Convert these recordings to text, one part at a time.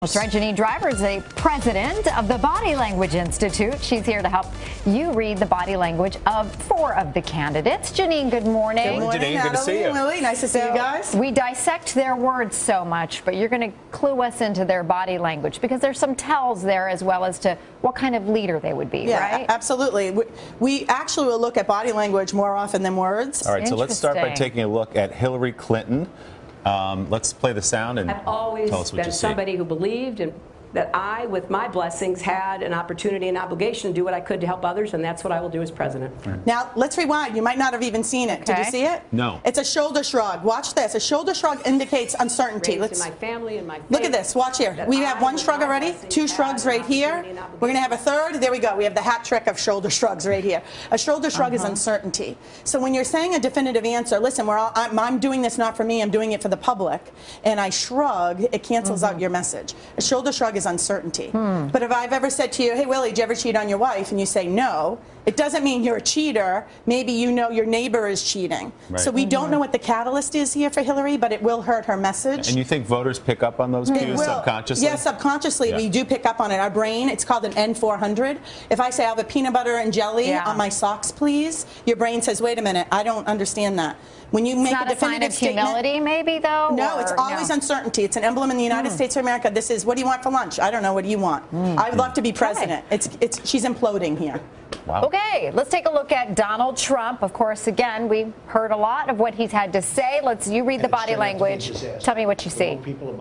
That's right, Janine Driver is the president of the Body Language Institute. She's here to help you read the body language of 4 of the candidates. Janine, good morning. Good morning, Janine. Good to see you. Lily, nice to see you guys. We dissect their words so much, but you're going to clue us into their body language because there's some tells there as well as to what kind of leader they would be, right? Absolutely. We actually will look at body language more often than words. All right, so let's start by taking a look at Hillary Clinton. Let's play the sound and I've always tell us what you been see. somebody who believed and that I, with my blessings, had an opportunity and obligation to do what I could to help others, and that's what I will do as president. Now, let's rewind. You might not have even seen it. Did you see it? No. It's a shoulder shrug. Watch this. A shoulder shrug indicates uncertainty. Raised in my family and my faith, look at this. Watch here. We have one shrug already, 2 shrugs right here. We're going to have a third. There we go. We have the hat trick of shoulder shrugs right here. A shoulder shrug is uncertainty. So when you're saying a definitive answer, listen, I'm doing this not for me, I'm doing it for the public, and I shrug, it cancels out your message. A shoulder shrug is uncertainty. But if I've ever said to you, hey, Willie, did you ever cheat on your wife? And you say no, it doesn't mean you're a cheater. Maybe you know your neighbor is cheating. Right. So we don't know what the catalyst is here for Hillary, but it will hurt her message. And you think voters pick up on those cues subconsciously? Yes, subconsciously we do pick up on it. Our brain, it's called an N400. If I say I have a peanut butter and jelly on my socks, please, your brain says, wait a minute, I don't understand that. When you make a definitive statement, humility, maybe though. No, it's always uncertainty. It's an emblem in the United States of America. This is, what do you want for lunch? I don't know. What do you want? I would love to be president. She's imploding here. Wow. Okay, let's take a look at Donald Trump. Of course, again, we heard a lot of what he's had to say. You read the body language. Tell me what you see.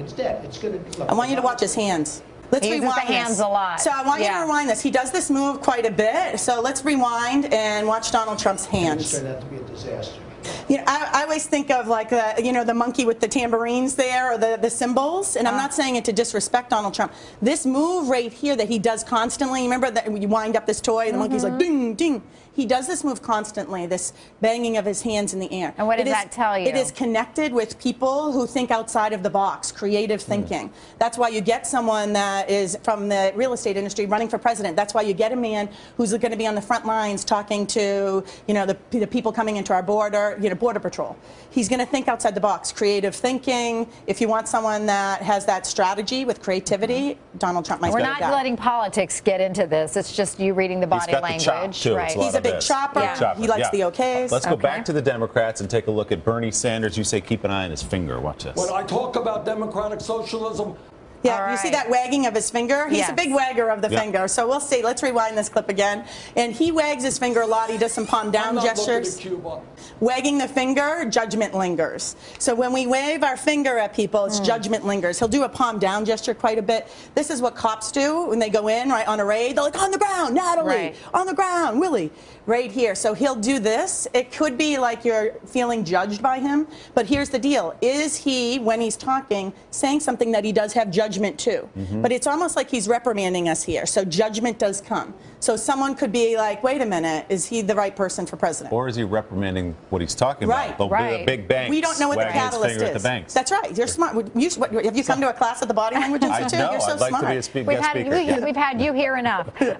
I want you to watch his hands. Let's he rewind uses the hands this. a lot. So I want you to rewind this. He does this move quite a bit. So let's rewind and watch Donald Trump's hands. It turned out to be a disaster. You know, I always think of like the monkey with the tambourines there, or the cymbals, and I'm not saying it to disrespect Donald Trump. This move right here that he does constantly, remember that you wind up this toy and the monkey's like ding, ding. He does this move constantly, this banging of his hands in the air. And what does that tell you? It is connected with people who think outside of the box, creative thinking. That's why you get someone that is from the real estate industry running for president. That's why you get a man who's going to be on the front lines talking to, the people coming into our border, Border Patrol. He's going to think outside the box, creative thinking. If you want someone that has that strategy with creativity, Donald Trump might be We're not letting politics get into this. It's just you reading the body language. Right. He's a big chopper. He likes the okays. Let's go back to the Democrats and take a look at Bernie Sanders. You say keep an eye on his finger. Watch this. When I talk about democratic socialism, you see that wagging of his finger? He's a big wagger of the finger. So we'll see. Let's rewind this clip again. And he wags his finger a lot. He does some palm down gestures. Wagging the finger, judgment lingers. So when we wave our finger at people, it's judgment lingers. He'll do a palm down gesture quite a bit. This is what cops do when they go in, right, on a raid. They're like, on the ground, Natalie. On the ground, Willie. Right here. So he'll do this. It could be like you're feeling judged by him. But here's the deal. Is he, when he's talking, saying something that he does have judgment to? But it's almost like he's reprimanding us here. So judgment does come. So someone could be like, wait a minute, is he the right person for president? Or is he reprimanding what he's talking about? The big banks. We don't know what the catalyst is. At the banks. That's right. You're smart. Have you come to a class at the Body Language Institute? I know. You're so I'd like smart. to be a guest speaker. We've had you here enough.